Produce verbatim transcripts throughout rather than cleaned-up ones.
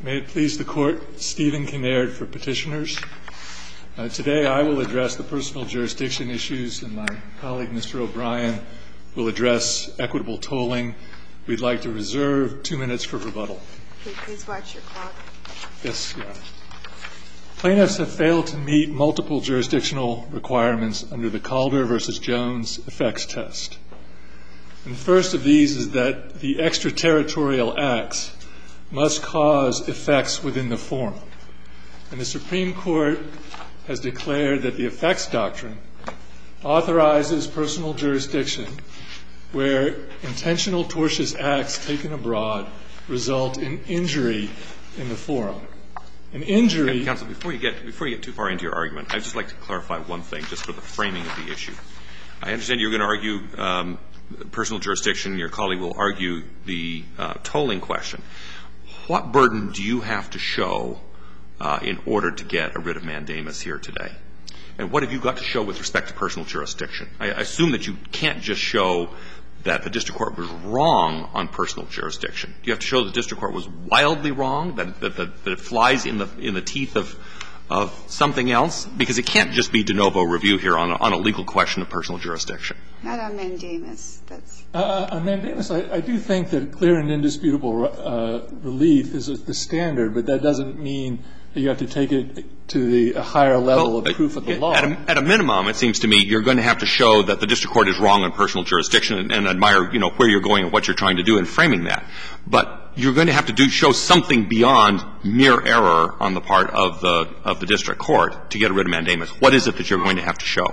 May it please the Court, Stephen Kinnaird for petitioners. Uh, today I will address the personal jurisdiction issues, and my colleague, Mister O'Brien, will address equitable tolling. We'd like to reserve two minutes for rebuttal. Okay, please watch your clock. Yes, Your Honor. Plaintiffs have failed to meet multiple jurisdictional requirements under the Calder v. Jones effects test. And the first of these is that the extraterritorial acts must cause effects within the forum. And the Supreme Court has declared that the effects doctrine authorizes personal jurisdiction where intentional tortious acts taken abroad result in injury in the forum. An injury... Counsel, before you get before you get too far into your argument, I'd just like to clarify one thing, just for the framing of the issue. I understand you're going to argue um, personal jurisdiction. Your colleague will argue the uh, tolling question. What burden do you have to show uh, in order to get a writ of mandamus here today? And what have you got to show with respect to personal jurisdiction? I assume that you can't just show that the district court was wrong on personal jurisdiction. Do you have to show the district court was wildly wrong, that, that, that, that it flies in the, in the teeth of, of something else? Because it can't just be de novo review here on a, on a legal question of personal jurisdiction. Not on mandamus. That's Uh, on mandamus, I, I do think that clear and indisputable uh, relief is the standard, but that doesn't mean that you have to take it to the a higher level well, of proof of the at, law. At a, at a minimum, it seems to me, you're going to have to show that the district court is wrong on personal jurisdiction and, and admire, you know, where you're going and what you're trying to do in framing that. But you're going to have to do show something beyond mere error on the part of the of the district court to get a writ of mandamus. What is it that you're going to have to show?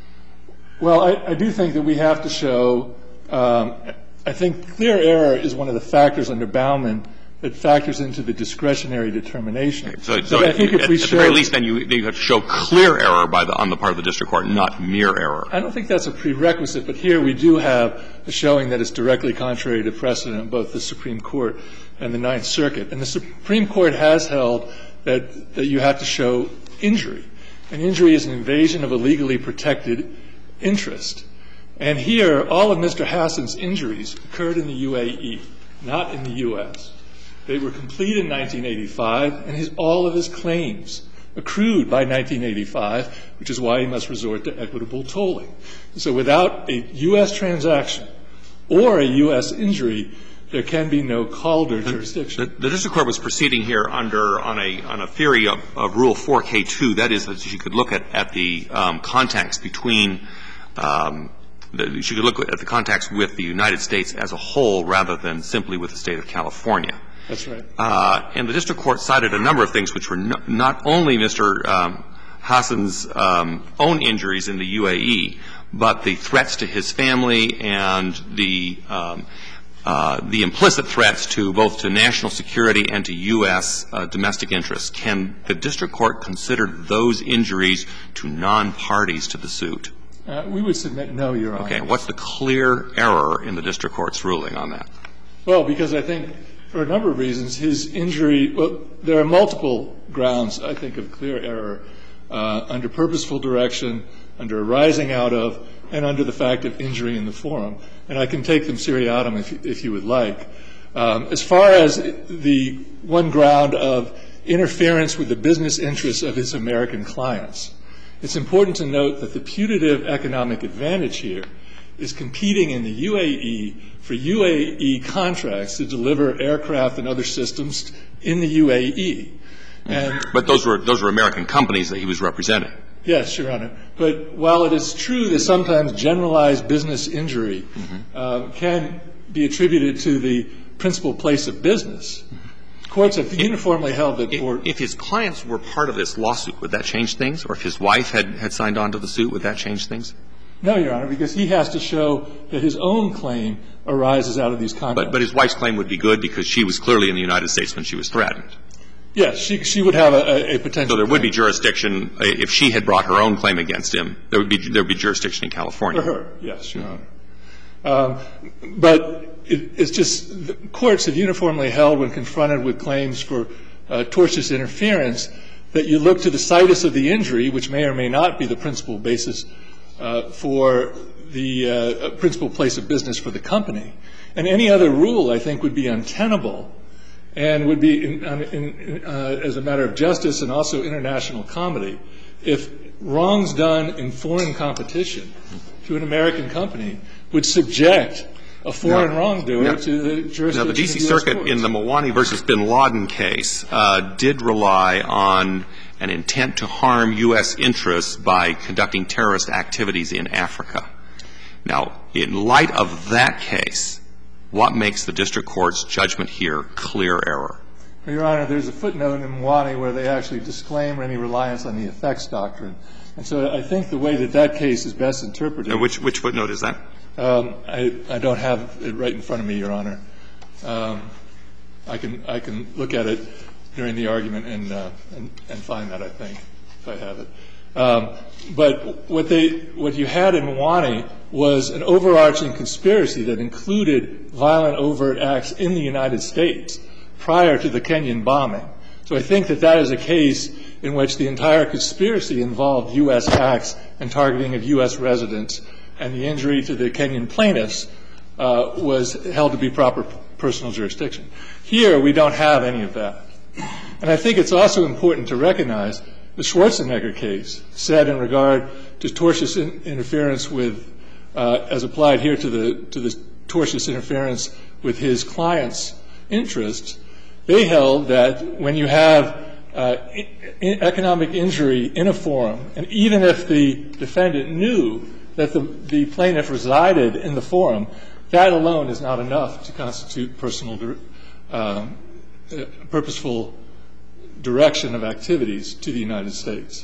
Well, I, I do think that we have to show. Um, I think clear error is one of the factors under Bauman that factors into the discretionary determination. Okay. So, so I think at, if we at show, the very least, then you, you have to show clear error by the, on the part of the district court, not mere error. I don't think that's a prerequisite, but here we do have a showing that is directly contrary to precedent in both the Supreme Court and the Ninth Circuit. And the Supreme Court has held that, that you have to show injury. And injury is an invasion of a legally protected interest. And here, all of Mister Hassan's injuries occurred in the U A E, not in the U S They were complete in nineteen eighty-five, and his, all of his claims accrued by nineteen eighty-five, which is why he must resort to equitable tolling. So without a U S transaction or a U S injury, there can be no Calder jurisdiction. The, the district court was proceeding here under on a on a theory of, of Rule four K two. That is, that she could look at at the um, contacts between. Um, the, she could look at the contacts with the United States as a whole rather than simply with the state of California. That's right. Uh, and the district court cited a number of things which were no, not only Mister Um, Hassan's um, own injuries in the U A E, but the threats to his family and the um, uh, the implicit threats to both to national security and to U S uh, domestic interests. Can the district court consider those injuries to non-parties to the suit? Uh, we would submit no, Your Honor. Okay. What's the clear error in the district court's ruling on that? Well, because I think for a number of reasons, his injury, well, there are multiple grounds, I think, of clear error uh, under purposeful direction, under arising out of, and under the fact of injury in the forum. And I can take them seriatim if, if you would like. Um, as far as the one ground of interference with the business interests of his American clients, it's important to note that the putative economic advantage here is competing in the U A E for U A E contracts to deliver aircraft and other systems in the U A E. And but those were those were American companies that he was representing. Yes, Your Honor. But while it is true that sometimes generalized business injury mm-hmm. uh, can be attributed to the principal place of business, courts have uniformly held that for... If his clients were part of this lawsuit, would that change things? Or if his wife had, had signed on to the suit, would that change things? No, Your Honor, because he has to show that his own claim arises out of these contracts. But, but his wife's claim would be good because she was clearly in the United States when she was threatened. Yes, she, she would have a, a potential So there would claim. be jurisdiction, if she had brought her own claim against him, there would be, there would be jurisdiction in California. For her, yes, Your Honor. Um, but it, it's just the courts have uniformly held when confronted with claims for uh, tortious interference that you look to the situs of the injury, which may or may not be the principal basis uh, for the uh, principal place of business for the company. And any other rule, I think, would be untenable and would be, in, in, uh, as a matter of justice and also international comedy, if wrongs done in foreign competition to an American company would subject a foreign now, wrongdoer now, to the jurisdiction Now, the D C of the Circuit courts. in the Mawani versus bin Laden case uh, did rely on an intent to harm U S interests by conducting terrorist activities in Africa. Now, in light of that case, what makes the district court's judgment here clear error? Well, Your Honor, there's a footnote in Mawani where they actually disclaim any reliance on the effects doctrine. And so I think the way that that case is best interpreted. Uh, which, which footnote is that? Um, I, I don't have it right in front of me, Your Honor. Um, I can I can look at it during the argument and uh, and, and find that, I think, if I have it. Um, but what they what you had in Mawani was an overarching conspiracy that included violent overt acts in the United States prior to the Kenyan bombing. So I think that that is a case in which the entire conspiracy involved U S acts and targeting of U S residents, and the injury to the Kenyan plaintiffs uh, was held to be proper personal jurisdiction. Here, we don't have any of that. And I think it's also important to recognize the Schwarzenegger case said in regard to tortious in- interference with, uh, as applied here to the to the tortious interference with his client's interests, they held that when you have uh, in- economic injury in a forum, and even if the defendant knew that the, the plaintiff resided in the forum, that alone is not enough to constitute personal, um, uh, purposeful direction of activities to the United States.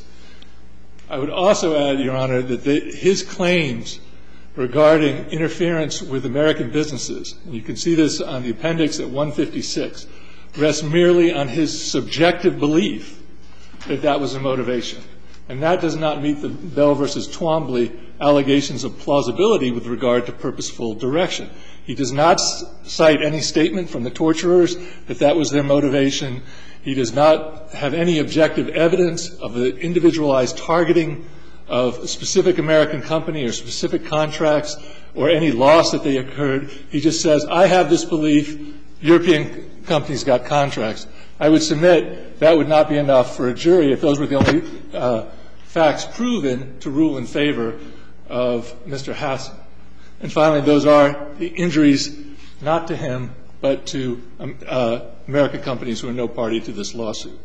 I would also add, Your Honor, that the, his claims regarding interference with American businesses, and you can see this on the appendix at one fifty-six, rest merely on his subjective belief that that was a motivation. And that does not meet the Bell versus Twombly allegations of plausibility with regard to purposeful direction. He does not cite any statement from the torturers that that was their motivation. He does not have any objective evidence of the individualized targeting of a specific American company or specific contracts or any loss that they occurred. He just says, I have this belief, European companies got contracts. I would submit that would not be enough for a jury if those were the only uh, facts proven to rule in favor of Mister Hassan. And finally, those are the injuries not to him but to um, uh, American companies who are no party to this lawsuit.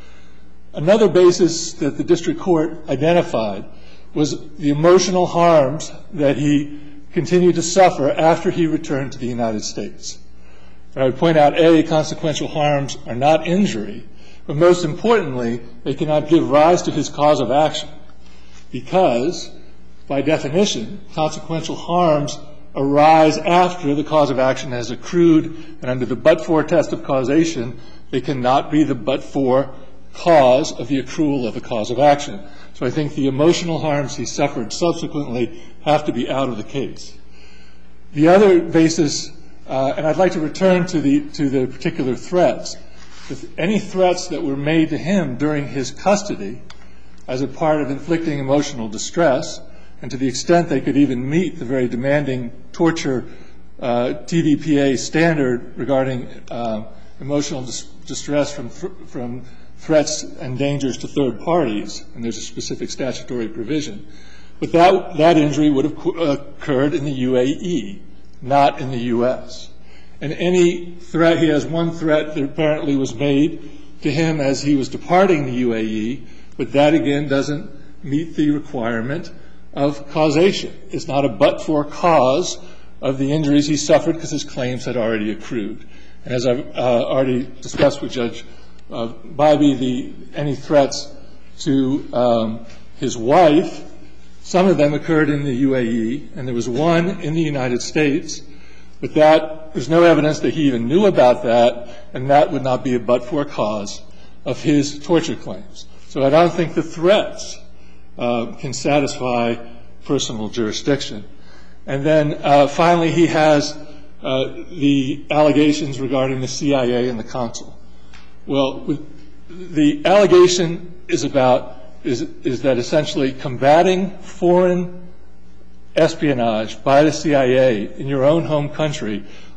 Another basis that the district court identified was the emotional harms that he continued to suffer after he returned to the United States. I would point out, A, consequential harms are not injury, but most importantly, they cannot give rise to his cause of action because, by definition, consequential harms arise after the cause of action has accrued, and under the but-for test of causation, they cannot be the but-for cause of the accrual of the cause of action. So I think the emotional harms he suffered subsequently have to be out of the case. The other basis, uh, and I'd like to return to the to the particular threats. If any threats that were made to him during his custody as a part of inflicting emotional distress, and to the extent they could even meet the very demanding torture uh, T V P A standard regarding uh, emotional dis- distress from th- from threats and dangers to third parties, and there's a specific statutory provision. But that, that injury would have co- occurred in the U A E, not in the U S. And any threat, he has one threat that apparently was made to him as he was departing the U A E, but that again doesn't meet the requirement of causation. It's not a but-for cause of the injuries he suffered because his claims had already accrued. And as I've uh, already discussed with Judge uh, Bybee, the any threats to um, his wife, some of them occurred in the U A E, and there was one in the United States, but that there's no evidence that he even knew about that, and that would not be a but-for cause of his torture claims. So I don't think the threats uh, can satisfy personal jurisdiction. And then uh, finally, he has uh, the allegations regarding the C I A and the consul. Well, with, the allegation is about is is that essentially combating foreign espionage by the C I A in your own home country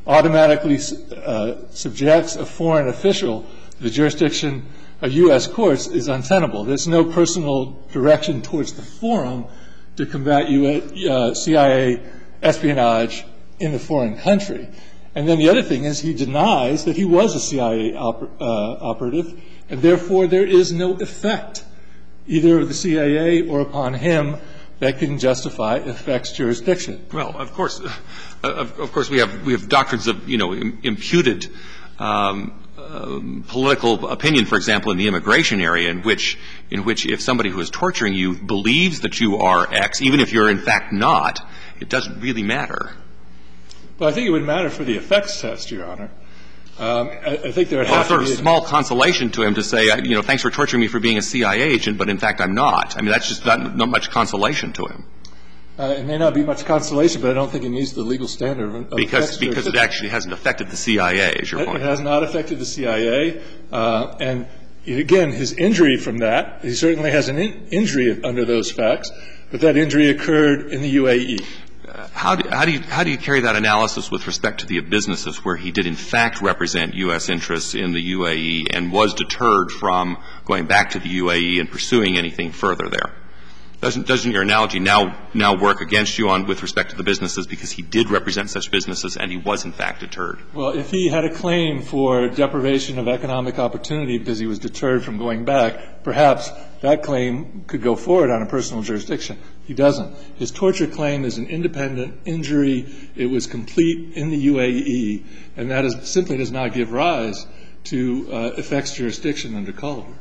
automatically uh, subjects a foreign official to the jurisdiction of U S courts is untenable. There's no personal direction towards the forum to combat U S, uh, C I A espionage in the foreign country. And then the other thing is he denies that he was a C I A oper, uh, operative, and therefore there is no effect either of the C I A or upon him that can justify effects jurisdiction. Well, of course, uh, of, of course, we have we have doctrines of you know im- imputed um, um, political opinion, for example, in the immigration area, in which in which if somebody who is torturing you believes that you are X, even if you're in fact not, it doesn't really matter. Well, I think it would matter for the effects test, Your Honor. Um, I, I think there would well, have sort to be of small consolation to him to say, you know, thanks for torturing me for being a C I A agent, but in fact I'm not. I mean, that's just not, not much consolation to him. Uh, it may not be much consolation, but I don't think it meets the legal standard of because because it actually hasn't affected the C I A, is your it, point. It has not affected the C I A, uh, and again, his injury from that, he certainly has an in- injury under those facts, but that injury occurred in the U A E. How do, how do you how do you carry that analysis with respect to the businesses where he did in fact represent U S interests in the U A E and was deterred from going back to the U A E and pursuing anything further there? Doesn't doesn't your analogy now now work against you on with respect to the businesses because he did represent such businesses and he was in fact deterred? Well, if he had a claim for deprivation of economic opportunity because he was deterred from going back, perhaps that claim could go forward on a personal jurisdiction. He doesn't. His torture claim is an independent injury. It was complete in the U A E, and that is, simply does not give rise to uh, effects jurisdiction under Culver.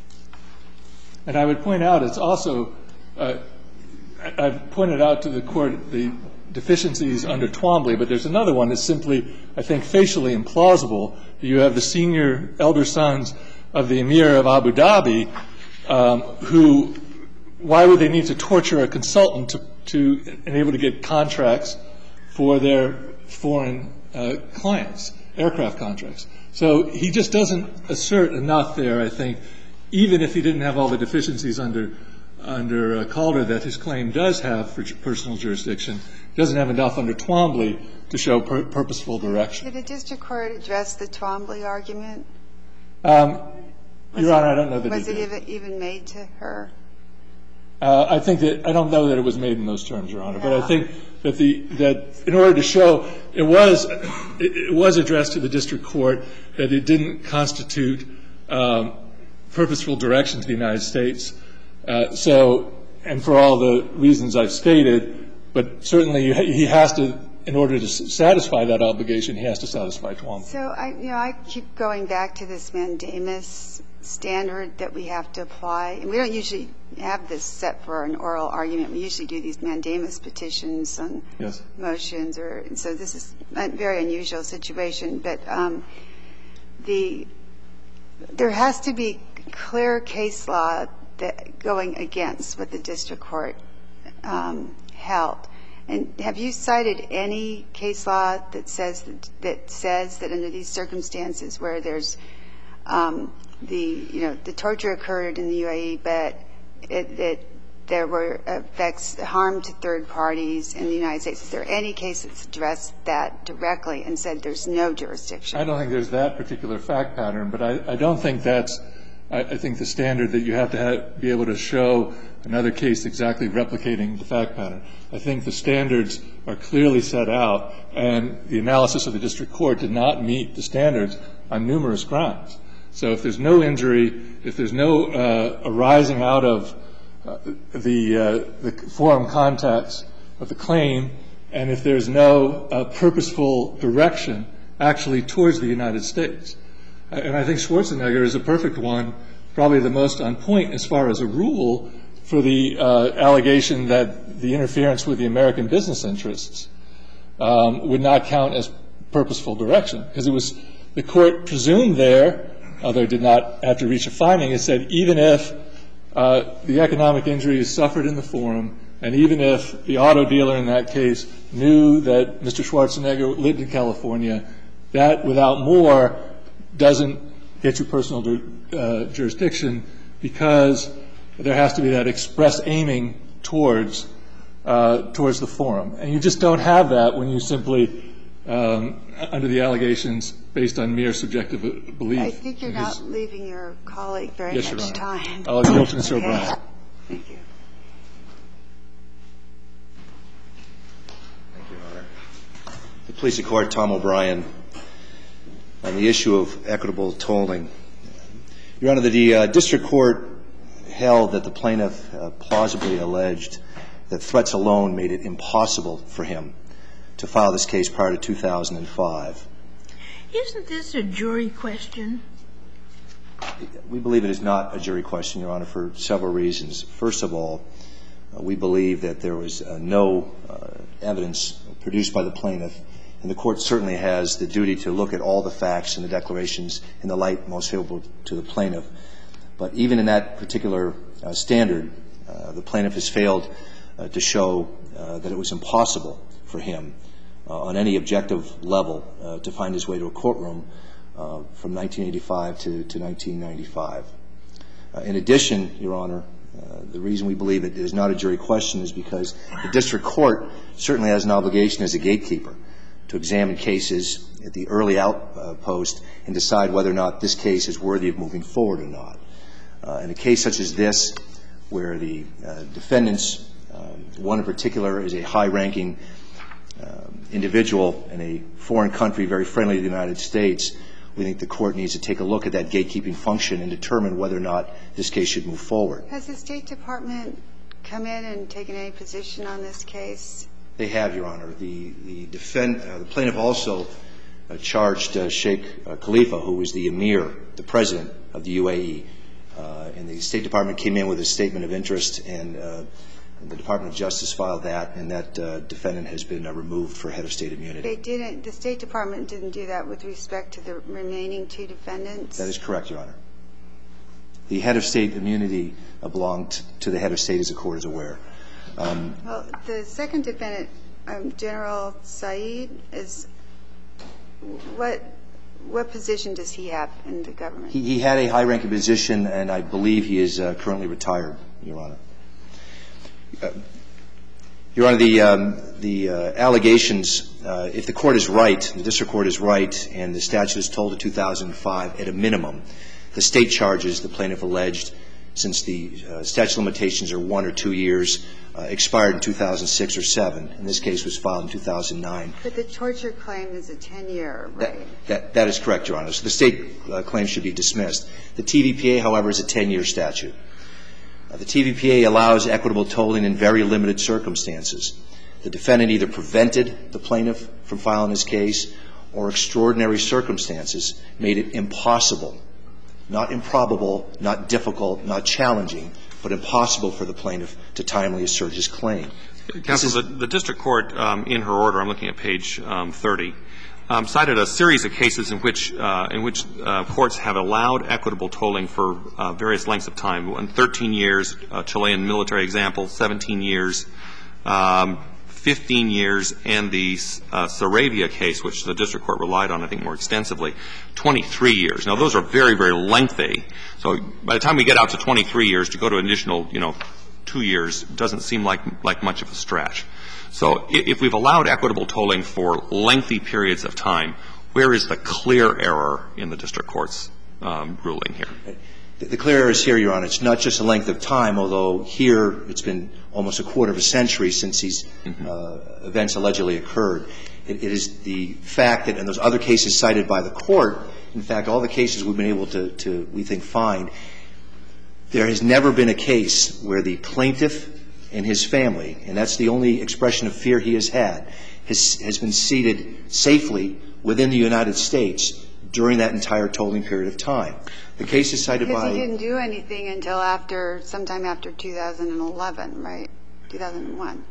And I would point out it's also uh, I've pointed out to the Court the deficiencies under Twombly, but there's another one that's simply, I think, facially implausible. You have the senior elder sons of the Emir of Abu Dhabi um, who why would they need to torture a consultant to, to enable to get contracts for their foreign uh, clients, aircraft contracts? So he just doesn't assert enough there, I think, even if he didn't have all the deficiencies under under uh, Calder that his claim does have for personal jurisdiction, doesn't have enough under Twombly to show pur- purposeful direction. Did the district court address the Twombly argument? Um, Your it, Honor, I don't know that was it, it did. even, even made to her? Uh, I think that I don't know that it was made in those terms, Your Honor, Yeah. but I think that the that in order to show it was it, it was addressed to the district court that it didn't constitute um, purposeful direction to the United States. Uh, so, and for all the reasons I've stated, but certainly you, he has to, in order to satisfy that obligation, he has to satisfy Twombly. So I, you know, I keep going back to this mandamus standard that we have to apply, and we don't usually have this set for an oral argument. We usually do these mandamus petitions on yes. motions, or and so this is a very unusual situation. But um, the there has to be clear case law that going against what the district court um, held. And have you cited any case law that says that, that says that under these circumstances where there's um, the you know the torture occurred in the U A E, but it, that there were effects harm to third parties in the United States? Is there any case that's addressed that directly and said there's no jurisdiction? I don't think there's that particular fact pattern, but I, I don't think that's. I, I think the standard that you have to have, be able to show another case exactly replicating the fact pattern. I think the standards are clearly set out, and the analysis of the district court did not meet the standards on numerous grounds. So if there's no injury, if there's no uh, arising out of uh, the, uh, the forum context of the claim, and if there's no uh, purposeful direction actually towards the United States. And I think Schwarzenegger is a perfect one, probably the most on point as far as a rule for the uh, allegation that the interference with the American business interests um, would not count as purposeful direction, because it was the court presumed there, although it did not have to reach a finding, it said even if uh, the economic injury is suffered in the forum, and even if the auto dealer in that case knew that Mister Schwarzenegger lived in California, that without more doesn't get you personal uh, jurisdiction, because there has to be that express aiming towards uh, towards the forum. And you just don't have that when you simply um, under the allegations based on mere subjective belief. I think you're his, not leaving your colleague very yes, much Your Honor. time. I'll yield to Mister Okay. O'Brien. Thank you. Thank you, Your Honor. The Police and Court, Tom O'Brien, on the issue of equitable tolling. Your Honor, the uh, district court held that the plaintiff uh, plausibly alleged that threats alone made it impossible for him to file this case prior to two thousand five. Isn't this a jury question? We believe it is not a jury question, Your Honor, for several reasons. First of all, uh, we believe that there was uh, no uh, evidence produced by the plaintiff, and the court certainly has the duty to look at all the facts and the declarations in the light most favorable to the plaintiff. But even in that particular uh, standard, uh, the plaintiff has failed uh, to show uh, that it was impossible for him uh, on any objective level uh, to find his way to a courtroom uh, from nineteen eighty-five to, to nineteen ninety-five. Uh, in addition, Your Honor, uh, the reason we believe it is not a jury question is because the district court certainly has an obligation as a gatekeeper to examine cases at the early outpost and decide whether or not this case is worthy of moving forward or not. Uh, in a case such as this, where the uh, defendants, um, one in particular is a high-ranking um, individual in a foreign country very friendly to the United States, we think the court needs to take a look at that gatekeeping function and determine whether or not this case should move forward. Has the State Department come in and taken any position on this case? They have, Your Honor. The, the, defend, uh, the plaintiff also uh, charged uh, Sheikh uh, Khalifa, who was the emir, the president of the U A E. Uh, and the State Department came in with a statement of interest, and, uh, and the Department of Justice filed that, and that uh, defendant has been uh, removed for head of state immunity. They didn't. The State Department didn't do that with respect to the remaining two defendants? That is correct, Your Honor. The head of state immunity uh, belonged to the head of state, as the court is aware. Um, well, the second defendant, um, General Saeed, is what what position does he have in the government? He, he had a high-ranking position, and I believe he is uh, currently retired, Your Honor. Uh, Your Honor, the um, the uh, allegations, uh, if the court is right, the district court is right, and the statute is told to two thousand five at a minimum, the state charges the plaintiff alleged, since the uh, statute of limitations are one or two years, uh, expired in two thousand six or seven. And this case was filed in two thousand nine. But the torture claim is a ten-year, right? That, that, that is correct, Your Honor. So the state uh, claim should be dismissed. The T V P A, however, is a ten-year statute. Uh, the T V P A allows equitable tolling in very limited circumstances. The defendant either prevented the plaintiff from filing his case, or extraordinary circumstances made it impossible, not improbable, not difficult, not challenging, but impossible for the plaintiff to timely assert his claim. Counsel, the, the district court, um, in her order, I'm looking at page um, thirty, um, cited a series of cases in which uh, in which uh, courts have allowed equitable tolling for uh, various lengths of time. One, thirteen years, uh, Chilean military example, seventeen years, um, fifteen years, and the uh, Saravia case, which the district court relied on, I think, more extensively, twenty-three years. Now, those are very, very lengthy. So by the time we get out to twenty-three years, to go to an additional, you know, two years doesn't seem like like much of a stretch. So if we've allowed equitable tolling for lengthy periods of time, where is the clear error in the district court's um, ruling here? The clear error is here, Your Honor. It's not just a length of time, although here it's been almost a quarter of a century since these mm-hmm. uh, events allegedly occurred. It, it is the fact that in those other cases cited by the court, in fact, all the cases we've been able to, to we think, find, there has never been a case where the plaintiff and his family, and that's the only expression of fear he has had, has, has been seated safely within the United States during that entire tolling period of time. The case is cited because by... Because he didn't do anything until after, sometime after two thousand eleven, right? two thousand one.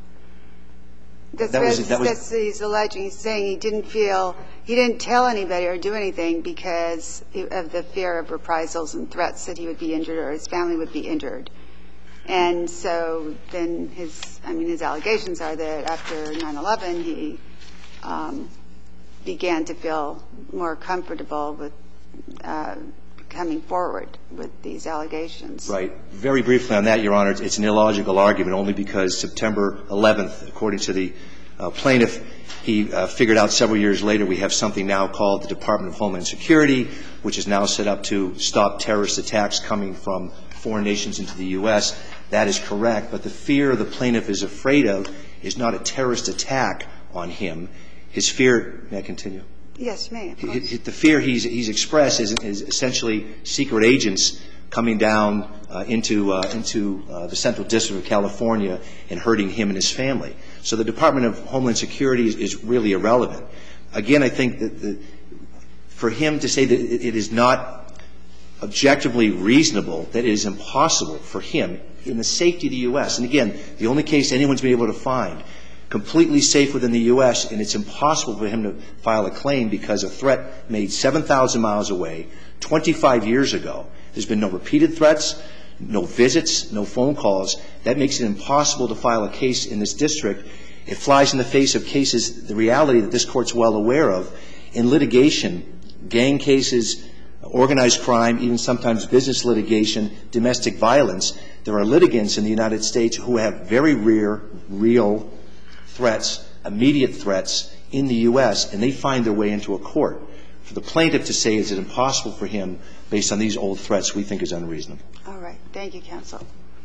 That's, that was, that was, that's what he's alleging. He's saying he didn't feel, he didn't tell anybody or do anything because of the fear of reprisals and threats that he would be injured or his family would be injured. And so then his, I mean, his allegations are that after nine eleven, he um, began to feel more comfortable with uh, coming forward with these allegations. Right. Very briefly on that, Your Honor, it's an illogical argument only because September eleventh, according to the Uh, plaintiff, he uh, figured out several years later we have something now called the Department of Homeland Security, which is now set up to stop terrorist attacks coming from foreign nations into the U S That is correct, but the fear the plaintiff is afraid of is not a terrorist attack on him. His fear, may I continue? Yes, you may. The fear he's, he's expressed is, is essentially secret agents coming down uh, into, uh, into uh, the Central District of California and hurting him and his family. So the Department of Homeland Security is, is really irrelevant. Again, I think that the, for him to say that it, it is not objectively reasonable, that it is impossible for him in the safety of the U S, and again, the only case anyone's been able to find completely safe within the U S, and it's impossible for him to file a claim because a threat made seven thousand miles away twenty-five years ago. There's been no repeated threats, no visits, no phone calls. That makes it impossible to file a case in this district. It flies in the face of cases, the reality that this Court's well aware of. In litigation, gang cases, organized crime, even sometimes business litigation, domestic violence, there are litigants in the United States who have very rare, real threats, immediate threats in the U S, and they find their way into a court. For the plaintiff to say is it impossible for him based on these old threats, we think is unreasonable. All right. Thank you, counsel.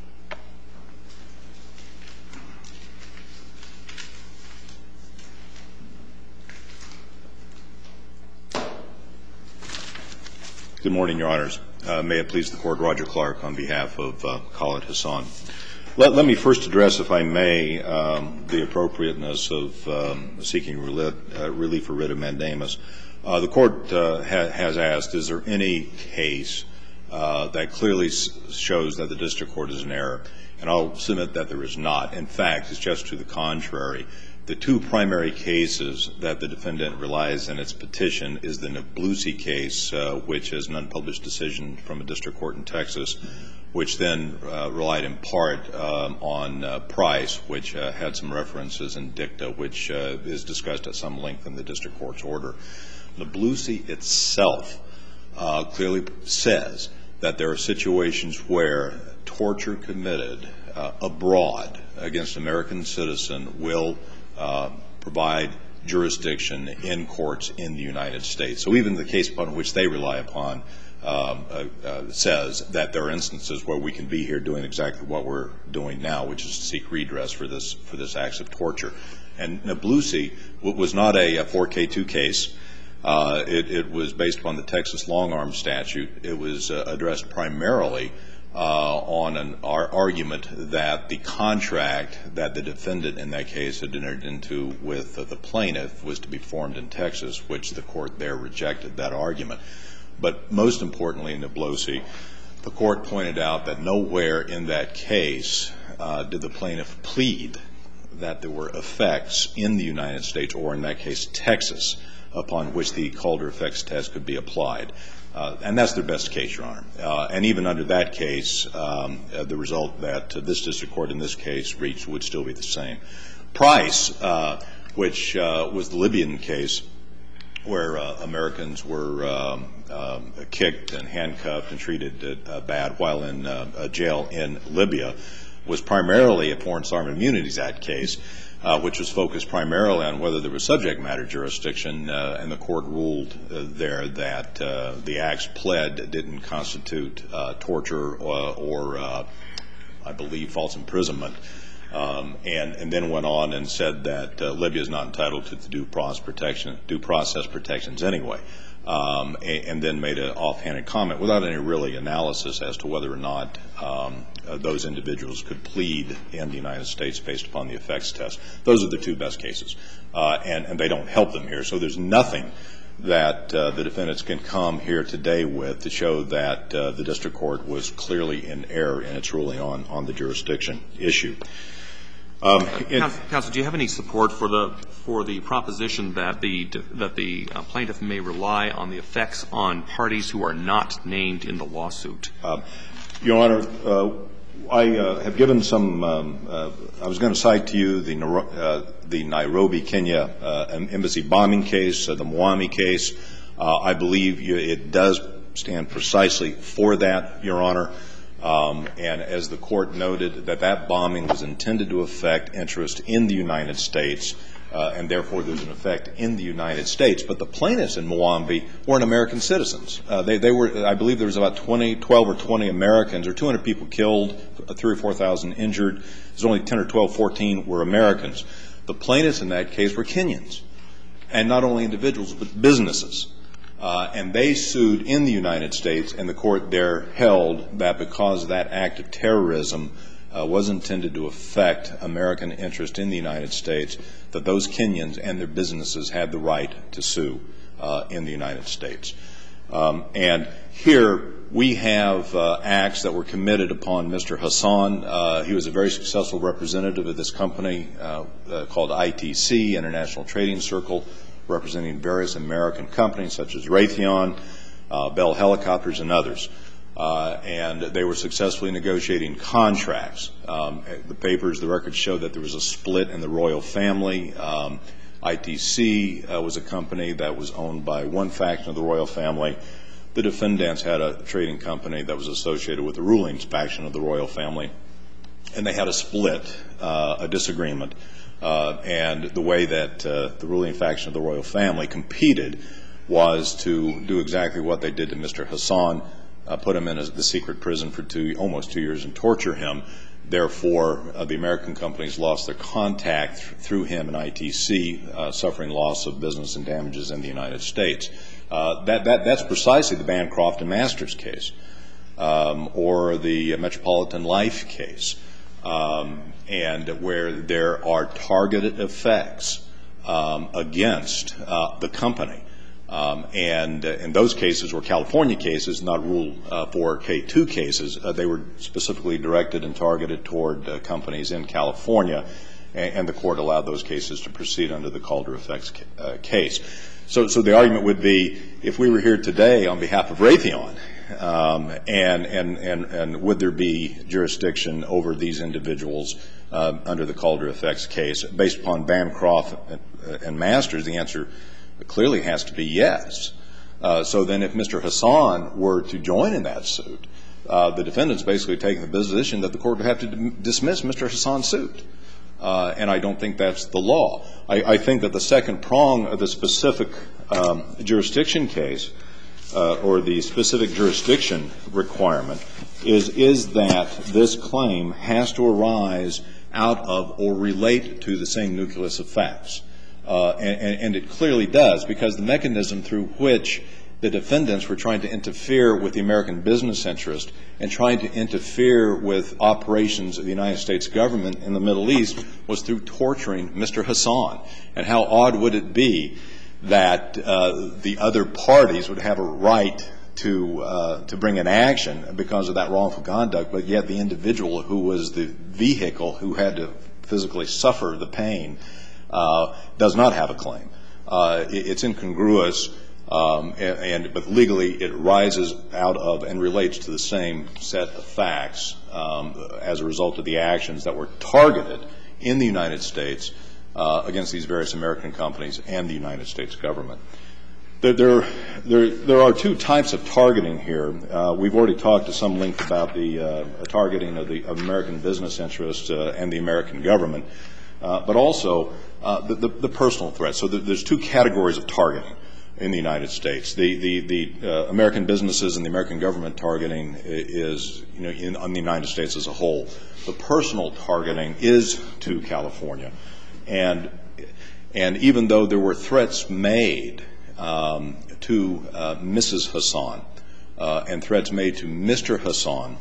Good morning, Your Honors. Uh, may it please the Court, Roger Clark on behalf of uh, Khalid Hassan. Let, let me first address, if I may, um, the appropriateness of um, seeking relief, uh, relief for writ of mandamus. Uh, the Court uh, ha- has asked, is there any case uh, that clearly s- shows that the district court is in error? And I'll submit that there is not. In fact, it's just to the contrary. The two primary cases that the defendant relies in its petition is the Nablusi case, uh, which is an unpublished decision from a district court in Texas, which then uh, relied in part um, on uh, Price, which uh, had some references in dicta, which uh, is discussed at some length in the district court's order. Nablusi itself uh, clearly says that there are situations where torture committed uh, abroad against an American citizen will Uh, provide jurisdiction in courts in the United States. So even the case upon which they rely upon um, uh, uh, says that there are instances where we can be here doing exactly what we're doing now, which is to seek redress for this for this acts of torture. And Nablusi was not a, a four K two case. Uh, it, it was based upon the Texas long-arm statute. It was uh, addressed primarily Uh, on an ar- argument that the contract that the defendant in that case had entered into with uh, the plaintiff was to be formed in Texas, which the court there rejected that argument. But most importantly in Nablusi, the court pointed out that nowhere in that case uh, did the plaintiff plead that there were effects in the United States, or in that case Texas, upon which the Calder effects test could be applied. Uh, and that's their best case, Your Honor. Uh, and even under that case, um, uh, the result that uh, this district court in this case reached would still be the same. Price, uh, which uh, was the Libyan case where uh, Americans were um, um, kicked and handcuffed and treated uh, bad while in uh, a jail in Libya, was primarily a Foreign Sovereign Immunities Act case, Uh, which was focused primarily on whether there was subject matter jurisdiction, uh, and the court ruled uh, there that uh, the acts pled didn't constitute uh, torture or, or uh, I believe, false imprisonment, um, and, and then went on and said that uh, Libya is not entitled to due process protection, due process protections anyway, um, and, and then made an offhanded comment without any really analysis as to whether or not um, uh, those individuals could plead in the United States based upon the effects test. Those are the two best cases, uh, and, and they don't help them here. So there's nothing that uh, the defendants can come here today with to show that uh, the district court was clearly in error in its ruling on, on the jurisdiction issue. Um, it, Counsel, Counsel, do you have any support for the for the proposition that the that the uh, plaintiff may rely on the effects on parties who are not named in the lawsuit? Uh, Your Honor, uh, I uh, have given some. Um, uh, I was going to cite to you the uh, the Nairobi, Kenya uh, embassy bombing case, uh, the Mwami case. Uh, I believe you, it does stand precisely for that, Your Honor. Um, and as the court noted, that that bombing was intended to affect interest in the United States, uh, and therefore there's an effect in the United States. But the plaintiffs in Mwambi weren't American citizens. Uh, they, they were, I believe there was about twenty, twelve or twenty Americans, or two hundred people killed, three or four thousand injured. There's only ten or twelve, fourteen were Americans. The plaintiffs in that case were Kenyans, and not only individuals, but businesses. Uh, and they sued in the United States, and the court there held that because of that act of terrorism uh, was intended to affect American interest in the United States, that those Kenyans and their businesses had the right to sue uh, in the United States. Um, and here we have uh, acts that were committed upon Mister Hassan. Uh, he was a very successful representative of this company uh, uh, called I T C, International Trading Circle, representing various American companies such as Raytheon, uh, Bell Helicopters, and others. Uh, and they were successfully negotiating contracts. Um, the papers, the records show that there was a split in the royal family. Um, I T C uh, was a company that was owned by one faction of the royal family. The defendants had a trading company that was associated with the ruling faction of the royal family. And they had a split, uh, a disagreement. Uh, and the way that uh, the ruling faction of the royal family competed was to do exactly what they did to Mister Hassan, uh, put him in a, the secret prison for two, almost two years and torture him. Therefore, uh, the American companies lost their contact th- through him and I T C, uh, suffering loss of business and damages in the United States. Uh, that, that, that's precisely the Bancroft and Masters case, um, or the Metropolitan Life case. Um, and where there are targeted effects um, against uh, the company. Um, and uh, in those cases were California cases, not Rule uh, four K two cases. Uh, they were specifically directed and targeted toward uh, companies in California, and, and the court allowed those cases to proceed under the Calder effects ca- uh, case. So, so the argument would be, if we were here today on behalf of Raytheon, Um, and, and, and, and would there be jurisdiction over these individuals uh, under the Calder effects case? Based upon Bancroft and, uh, and Masters, the answer clearly has to be yes. Uh, so then if Mister Hassan were to join in that suit, uh, the defendant's basically taking the position that the court would have to d- dismiss Mister Hassan's suit. Uh, and I don't think that's the law. I, I think that the second prong of the specific um, jurisdiction case Uh, or the specific jurisdiction requirement is, is that this claim has to arise out of or relate to the same nucleus of facts. Uh, and, and it clearly does, because the mechanism through which the defendants were trying to interfere with the American business interest and trying to interfere with operations of the United States government in the Middle East was through torturing Mister Hassan. And how odd would it be that uh, the other parties would have a right to uh, to bring an action because of that wrongful conduct, but yet the individual who was the vehicle who had to physically suffer the pain uh, does not have a claim. Uh, it, it's incongruous, um, and, and but legally it rises out of and relates to the same set of facts um, as a result of the actions that were targeted in the United States Uh, against these various American companies and the United States government. There, there, there, there are two types of targeting here. Uh, we've already talked to some length about the uh, targeting of the of American business interests uh, and the American government, uh, but also uh, the, the, the personal threats. So the, there's two categories of targeting in the United States. The, the, the uh, American businesses and the American government targeting is, you know, in, on the United States as a whole. The personal targeting is to California. And and even though there were threats made um, to uh, Missus Hassan uh, and threats made to Mister Hassan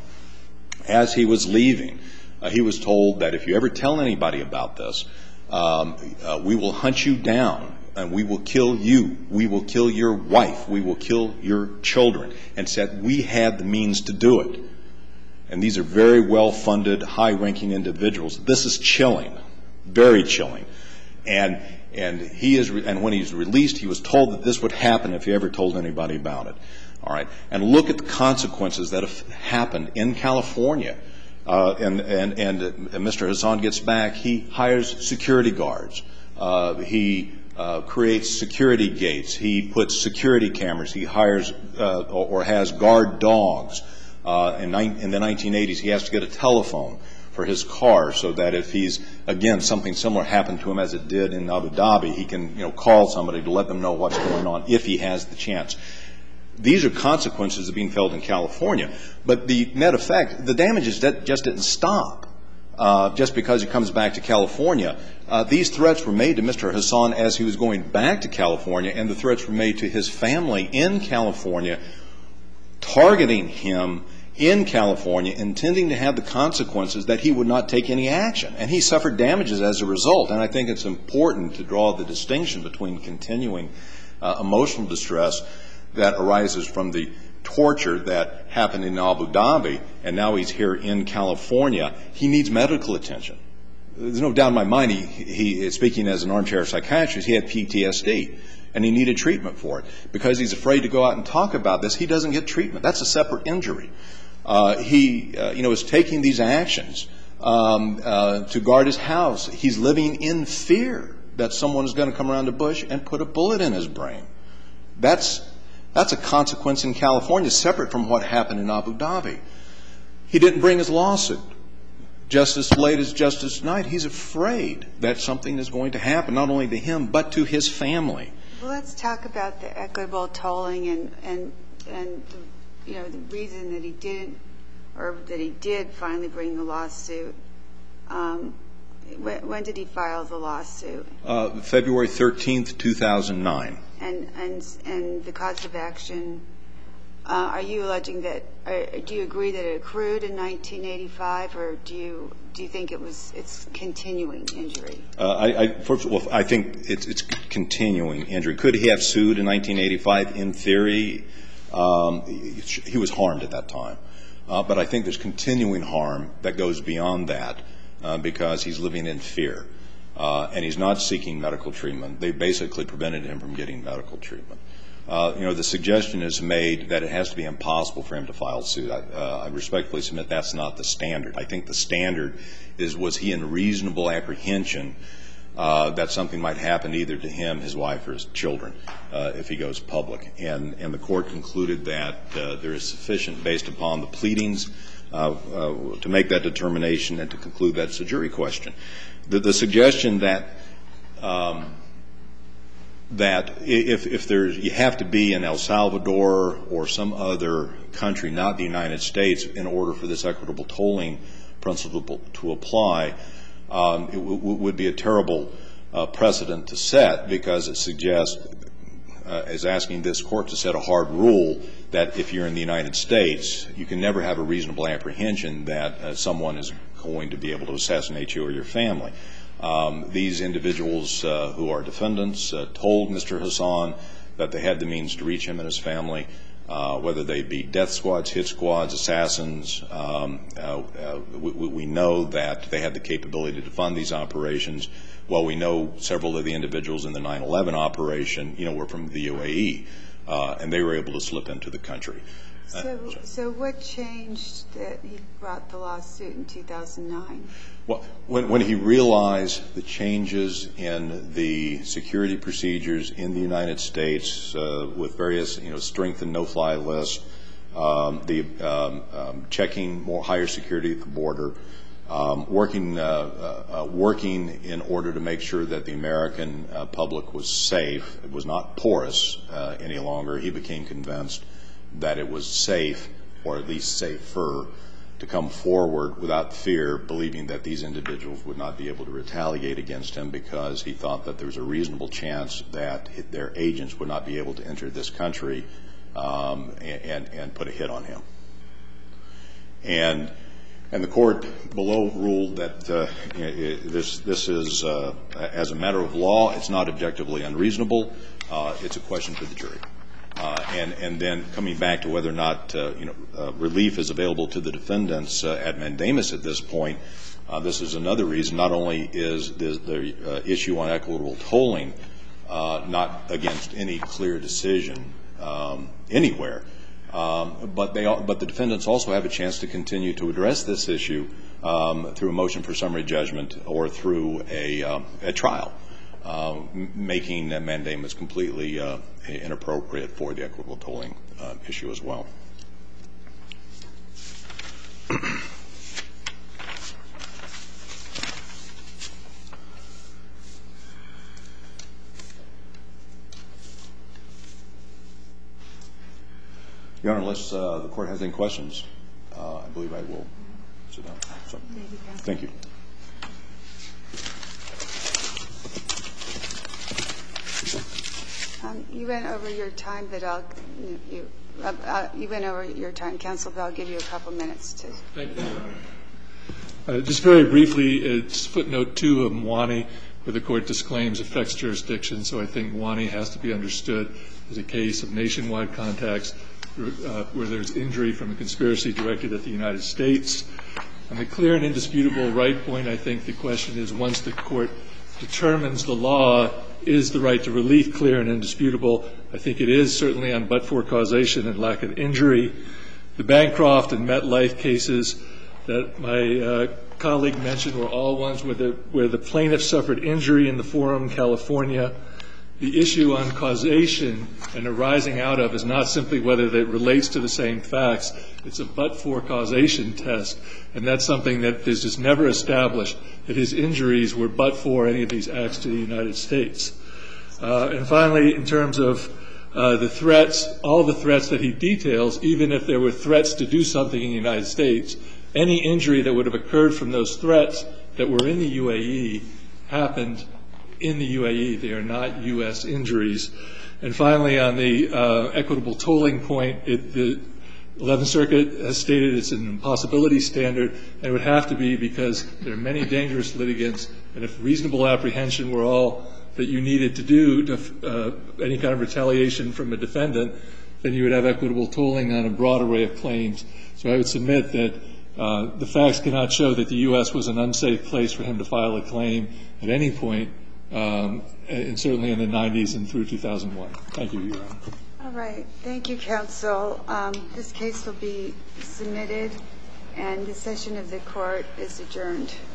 as he was leaving, uh, he was told that if you ever tell anybody about this, um, uh, we will hunt you down and we will kill you. We will kill your wife. We will kill your children. And said we had the means to do it. And these are very well-funded, high-ranking individuals. This is chilling. Very chilling, and and he is and when he's released, he was told that this would happen if he ever told anybody about it. All right, and look at the consequences that have happened in California. Uh, and and and uh, Mister Hassan gets back. He hires security guards. Uh, he uh, creates security gates. He puts security cameras. He hires uh, or, or has guard dogs. Uh, in, in the nineteen eighties, he has to get a telephone for his car, so that if he's, again, something similar happened to him as it did in Abu Dhabi, he can, you know, call somebody to let them know what's going on if he has the chance. These are consequences of being felt in California. But the net effect, the damages that just didn't stop uh, just because he comes back to California. Uh, these threats were made to Mister Hassan as he was going back to California, and the threats were made to his family in California, targeting him in California, intending to have the consequences that he would not take any action. And he suffered damages as a result. And I think it's important to draw the distinction between continuing uh, emotional distress that arises from the torture that happened in Abu Dhabi, and now he's here in California. He needs medical attention. There's no doubt in my mind, he, he speaking as an armchair psychiatrist, he had P T S D, and he needed treatment for it. Because he's afraid to go out and talk about this, he doesn't get treatment. That's a separate injury. Uh, he, uh, you know, is taking these actions um, uh, to guard his house. He's living in fear that someone is going to come around the bush and put a bullet in his brain. That's That's a consequence in California separate from what happened in Abu Dhabi. He didn't bring his lawsuit. Just as late as Justice Knight, he's afraid that something is going to happen, not only to him, but to his family. Well, let's talk about the equitable tolling and, and, and the, you know, the reason that he didn't, or that he did finally bring the lawsuit. Um, when, when did he file the lawsuit? Uh, February thirteenth, two thousand nine. And, and, and the cause of action, uh, are you alleging that, or do you agree that it accrued in nineteen eighty-five, or do you, do you think it was, it's continuing injury? Uh, I, I, first of all, I think it's, it's continuing injury. Could he have sued in nineteen eighty-five? In theory, um, he was harmed at that time. Uh, but I think there's continuing harm that goes beyond that uh, because he's living in fear. Uh, and he's not seeking medical treatment. They basically prevented him from getting medical treatment. Uh, you know, the suggestion is made that it has to be impossible for him to file suit. I, uh, I respectfully submit that's not the standard. I think the standard is, was he in reasonable apprehension uh, that something might happen either to him, his wife, or his children uh, if he goes public. And, and the court concluded that uh, there is sufficient, based upon the pleadings, uh, uh, to make that determination and to conclude that's a jury question. The, the suggestion that um, that if, if there's, you have to be in El Salvador or some other country, not the United States, in order for this equitable tolling principle to apply, um, it w- would be a terrible uh, precedent to set, because it suggests, uh, is asking this court to set a hard rule that if you're in the United States, you can never have a reasonable apprehension that uh, someone is going to be able to assassinate you or your family. Um, these individuals uh, who are defendants uh, told Mister Hassan that they had the means to reach him and his family, uh, whether they be death squads, hit squads, assassins. Um, uh, uh, we, we know that they had the capability to fund these operations. Well, we know several of the individuals in the nine eleven operation, you know, were from the U A E, uh, and they were able to slip into the country. So, so what changed that he brought the lawsuit in two thousand nine? Well, when, when he realized the changes in the security procedures in the United States uh, with various, you know, strengthened no-fly lists, um, the um, um, checking more higher security at the border, um, working uh, uh, working in order to make sure that the American uh, public was safe, it was not porous uh, any longer, he became convinced that it was safe, or at least safer, to come forward without fear, believing that these individuals would not be able to retaliate against him, because he thought that there was a reasonable chance that their agents would not be able to enter this country um, and, and put a hit on him. And and the court below ruled that uh, this this is, uh, as a matter of law, it's not objectively unreasonable. Uh, it's a question for the jury. Uh, and, and then coming back to whether or not uh, you know, uh, relief is available to the defendants uh, at mandamus at this point, uh, this is another reason. Not only is the, the uh, issue on equitable tolling uh, not against any clear decision um, anywhere, um, but, they, but the defendants also have a chance to continue to address this issue um, through a motion for summary judgment or through a, um, a trial. Uh, making uh, mandamus completely uh, inappropriate for the equitable tolling uh, issue as well. Your Honor, unless uh, the Court has any questions, uh, I believe I will sit down. So, thank you. Um, you went over your time, but I'll you uh, uh, you went over your time, counsel. But I'll give you a couple minutes to. Thank you, Your Honor. Uh, just very briefly, it's footnote two of Mwani, where the Court disclaims affects jurisdiction. So I think Mwani has to be understood as a case of nationwide contacts uh, where there's injury from a conspiracy directed at the United States. On the clear and indisputable right point, I think the question is, once the Court determines the law is the right to relief clear and indisputable, I think it is certainly on but-for causation and lack of injury. The Bancroft and MetLife cases that my uh, colleague mentioned were all ones where the, where the plaintiff suffered injury in the forum, California. The issue on causation and arising out of is not simply whether it relates to the same facts. It's a but-for causation test, and that's something that is just never established, that his injuries were but for any of these acts to the United States. Uh, and finally, in terms of uh, the threats, all the threats that he details, even if there were threats to do something in the United States, any injury that would have occurred from those threats that were in the U A E happened in the U A E. They are not U S injuries. And finally, on the uh, equitable tolling point, it, the eleventh Circuit has stated it's an impossibility standard, and it would have to be because there are many dangerous litigants, and if reasonable apprehension were all that you needed to do to uh, any kind of retaliation from a defendant, then you would have equitable tolling on a broad array of claims. So I would submit that uh, the facts cannot show that the U S was an unsafe place for him to file a claim at any point, um, and certainly in the nineties and through two thousand one. Thank you, Your Honor. All right. Thank you, counsel. Um, this case will be submitted, and the session of the court is adjourned.